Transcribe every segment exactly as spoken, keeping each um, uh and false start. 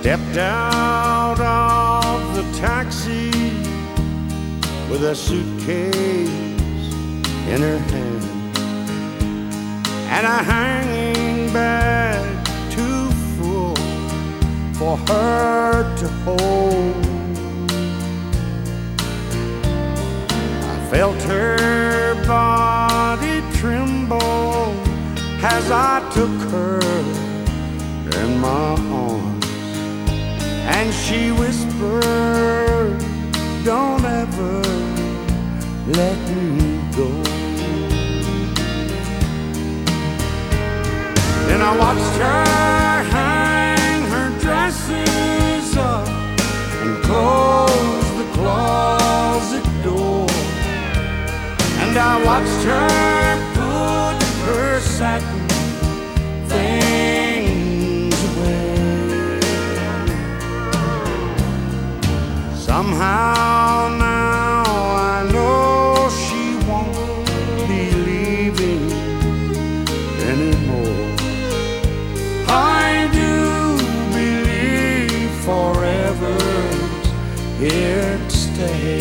Stepped out of the taxi with a suitcase in her hand and a hanging bag too full for her to hold. I felt her body tremble as I took her in my arms, and she whispered, "Don't ever let me go." Then I watched her hang her dresses up and close the closet door, and I watched her put her satin things away. Somehow now I know she won't be leaving anymore. I do believe forever's here to stay.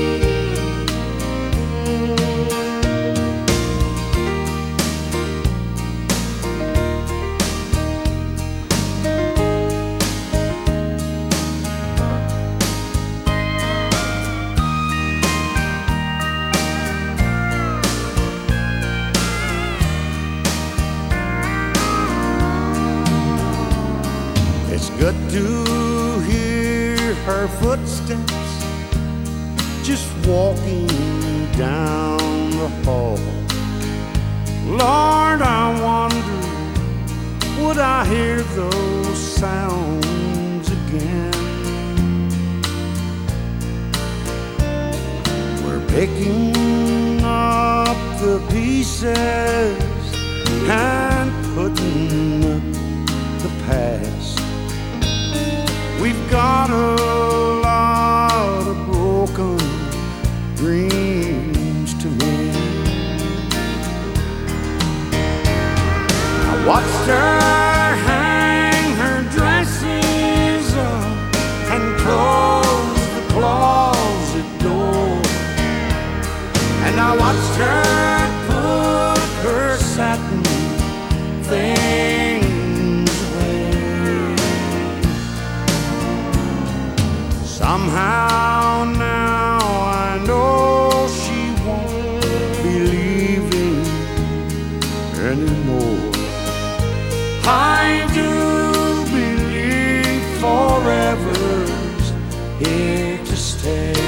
It's good to hear her footsteps just walking down the hall. Lord, I wonder, would I hear those sounds again? We're picking up the pieces and putting up the past. We've got a lot of broken dreams to mend. I watched her hang her dresses up and close the closet door, and I watched her put her satin things away. Somehow now I know she won't be leaving anymore. I do believe forever's here to stay.